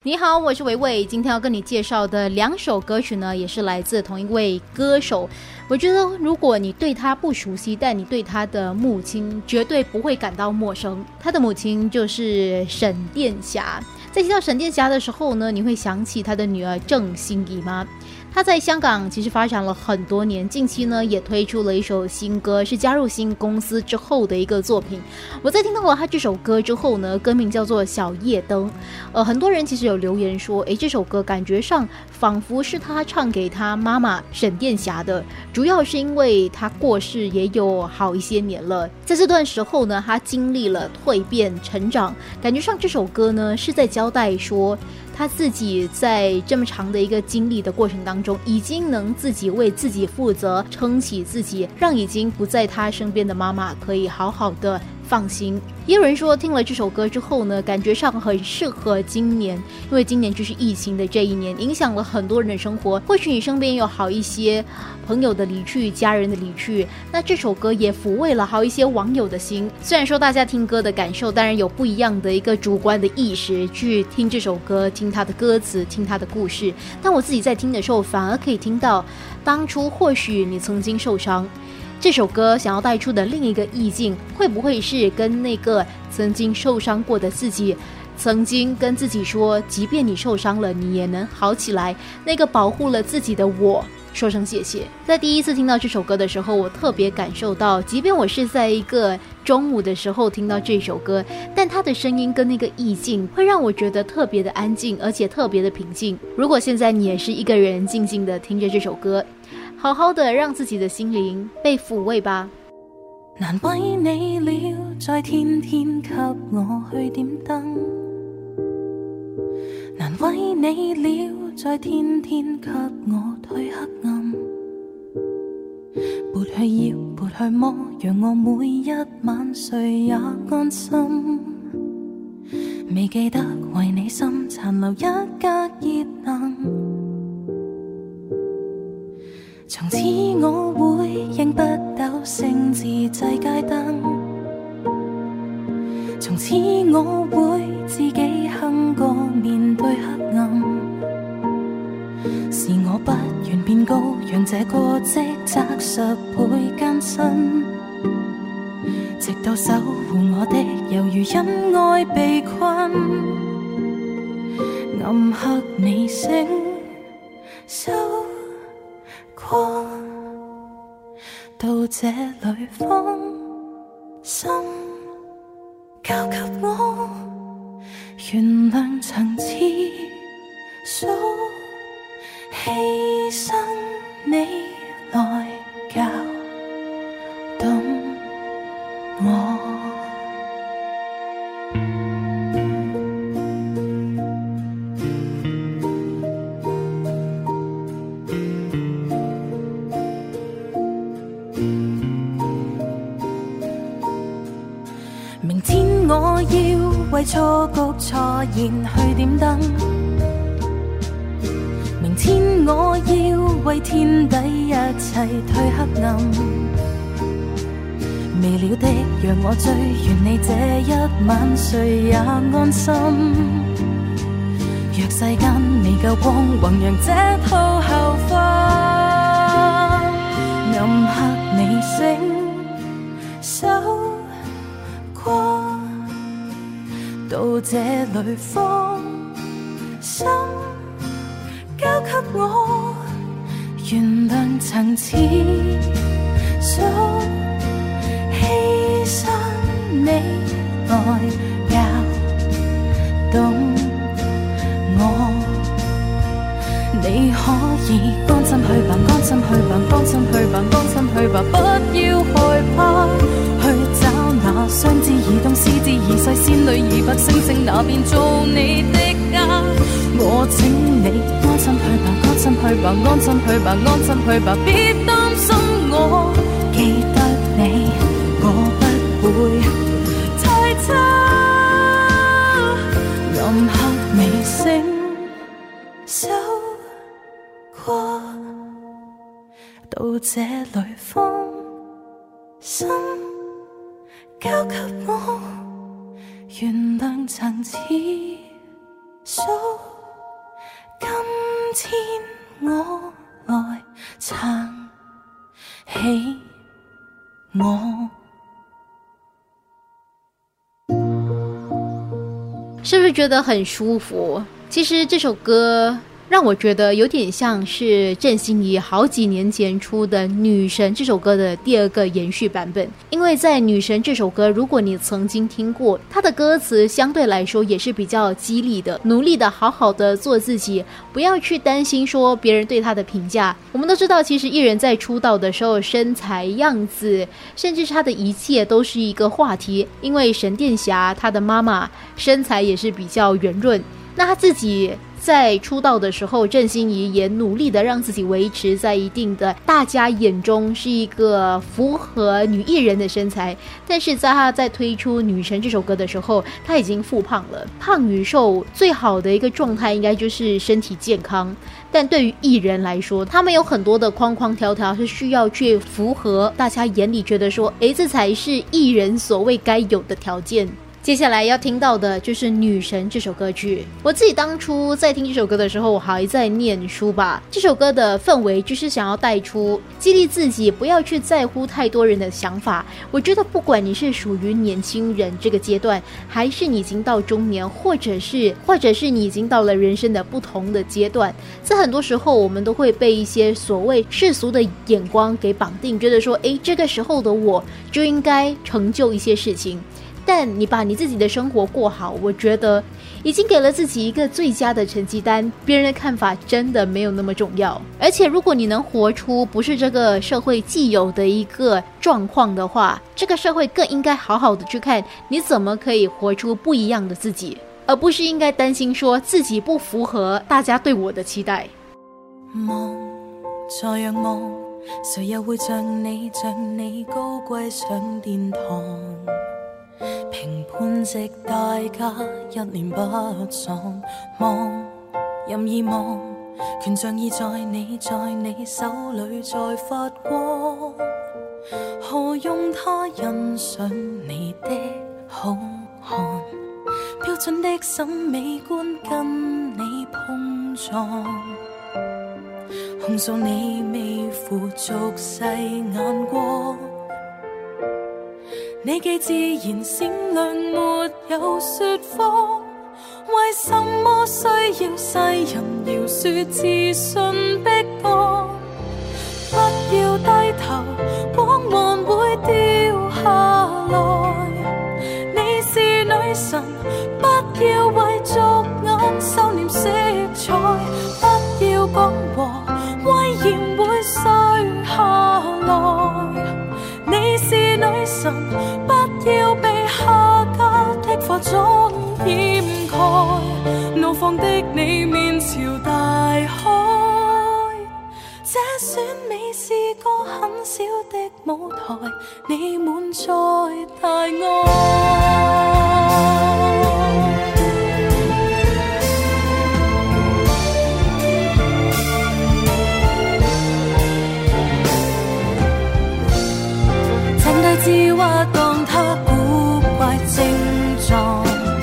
你好，我是维维，今天要跟你介绍的2首歌曲呢，也是来自同一位歌手。我觉得如果你对他不熟悉，但你对他的母亲绝对不会感到陌生。他的母亲就是沈殿霞。在提到沈殿霞的时候呢，你会想起他的女儿郑欣宜吗？他在香港其实发展了很多年，近期呢也推出了一首新歌，是加入新公司之后的一个作品。我在听到了他这首歌之后呢，歌名叫做《小夜灯》。很多人其实有留言说，这首歌感觉上仿佛是他唱给他妈妈沈殿霞的，主要是因为他过世也有好一些年了，在这段时候呢，他经历了蜕变成长，感觉上这首歌呢是在交代说他自己在这么长的一个经历的过程当中，已经能自己为自己负责，撑起自己，让已经不在他身边的妈妈可以好好的放心。也有人说听了这首歌之后呢，感觉上很适合今年，因为今年就是疫情的这一年，影响了很多人的生活。或许你身边有好一些朋友的离去，家人的离去，那这首歌也抚慰了好一些网友的心。虽然说大家听歌的感受当然有不一样的一个主观的意识去听这首歌，听它的歌词，听它的故事，但我自己在听的时候反而可以听到当初或许你曾经受伤，这首歌想要带出的另一个意境，会不会是跟那个曾经受伤过的自己，曾经跟自己说即便你受伤了你也能好起来，那个保护了自己的我说声谢谢。在第一次听到这首歌的时候，我特别感受到，即便我是在一个中午的时候听到这首歌，但它的声音跟那个意境会让我觉得特别的安静，而且特别的平静。如果现在你也是一个人静静的听着这首歌，好好的让自己的心灵被抚慰吧。 难为你了，再天天給我去點燈，難為你了，再天天給我退黑暗，撥去搖，撥去摸，讓我每一晚睡也安心。未記得為你心殘留一格熱能，從此我會認不到聖字制街燈，從此我會自己哼歌面對黑暗，是我不願變高，讓這個職責10倍艱辛，直到守護我的猶如因愛被困，暗黑你聲收過，到這裏放心交給我，原諒曾次數犧牲你來教懂我。明天我要為錯局錯言去點燈，明天我要為天底一切退黑暗，未了的讓我追，願你這一晚睡也安心，若世間未夠光，弘揚這套校服，暗黑你聲收過，到這裏放心交給我，原諒曾次數犧牲你來教懂我，你可以安心去吧，安心去吧，安心去吧，安心去吧，不要害怕去找那相知已冬，思之已逝，仙女已白，星星那便做你的家。我請你安心去吧，安心去吧，安心去吧，安心去吧，別擔心我記得你，我不會太差。暗黑微聲收過，到這裏放心交給我，原諒曾次數牵我来撐起我。 是不是觉得很舒服？其实这首歌让我觉得有点像是郑欣宜好几年前出的《女神》这首歌的第二个延续版本。因为在《女神》这首歌，如果你曾经听过，它的歌词相对来说也是比较激励的，努力的好好的做自己，不要去担心说别人对他的评价。我们都知道，其实艺人在出道的时候，身材样子甚至他的一切都是一个话题。因为沈殿霞她的妈妈身材也是比较圆润，那她自己在出道的时候，郑欣宜也努力的让自己维持在一定的大家眼中是一个符合女艺人的身材。但是在她在推出《女神》这首歌的时候，她已经复胖了。胖与瘦最好的一个状态应该就是身体健康，但对于艺人来说，他们有很多的框框条条是需要去符合大家眼里觉得说，这才是艺人所谓该有的条件。接下来要听到的就是《女神》这首歌曲。我自己当初在听这首歌的时候，我还在念书吧。这首歌的氛围就是想要带出激励自己不要去在乎太多人的想法。我觉得不管你是属于年轻人这个阶段，还是你已经到中年，或者是你已经到了人生的不同的阶段，在很多时候我们都会被一些所谓世俗的眼光给绑定，觉得说这个时候的我就应该成就一些事情。但你把你自己的生活过好，我觉得已经给了自己一个最佳的成绩单，别人的看法真的没有那么重要。而且如果你能活出不是这个社会既有的一个状况的话，这个社会更应该好好的去看你怎么可以活出不一样的自己，而不是应该担心说自己不符合大家对我的期待。 望再仰望，誰又會像你高貴上殿堂，評判直大家一臉不爽，望任意望，權杖已在你手裏在發光，何用他欣賞你的好看，標準的審美觀跟你碰撞，控訴你未負俗世眼光，你既自然善良沒有說謊，為什麼需要世人謠說自信逼降？不要低頭，光環會掉下來，你是女神，不要為俗眼收斂色彩，不要講和威嚴會碎下來，你是女神，不要被下家的火種掩蓋，怒放的你面朝大海，這選美是個很小的舞台，你滿載大愛。智話當他古怪症狀，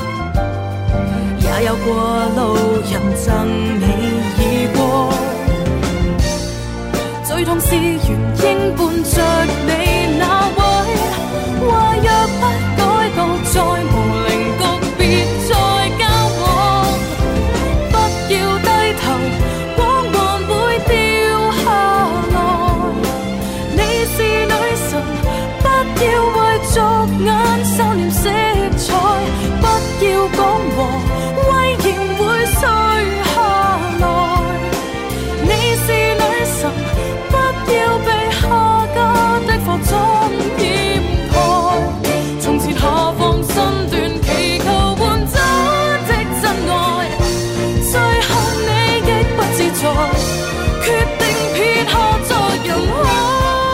也有過路人贈你已過，最痛是原應伴着你那位，話若不改到再無靈局別再交往，不要低頭，光環會掉下來，你是女神，不要為俗眼收斂色彩，不要講和威嚴會碎下來，你是女神，不要被下家的火種掩蓋，從前下放身段祈求換走的真愛，最後你亦不自在，決定撇下在人海，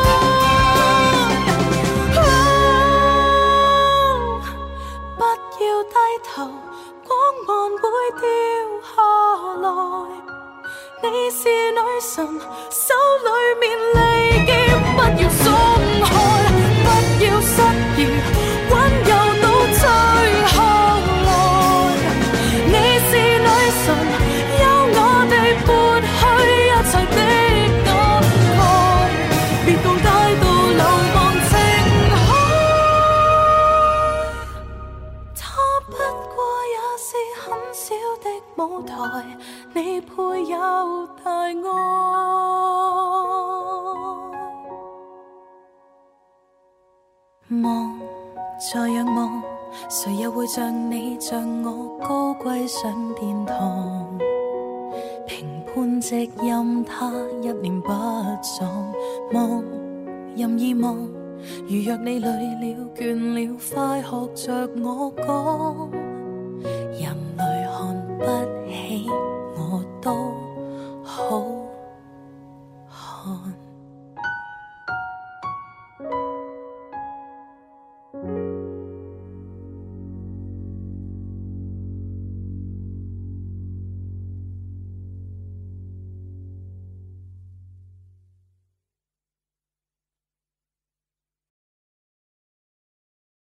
你是女神，手裏面利劍不要鬆開，不要失意，溫柔到最後來，你是女神，由我哋撥舞台，你配有大愛。望，再仰望，誰又會像你像我高貴上殿堂？評判席任他一臉不爽，望任意望，如若你累了倦了，快學着我講。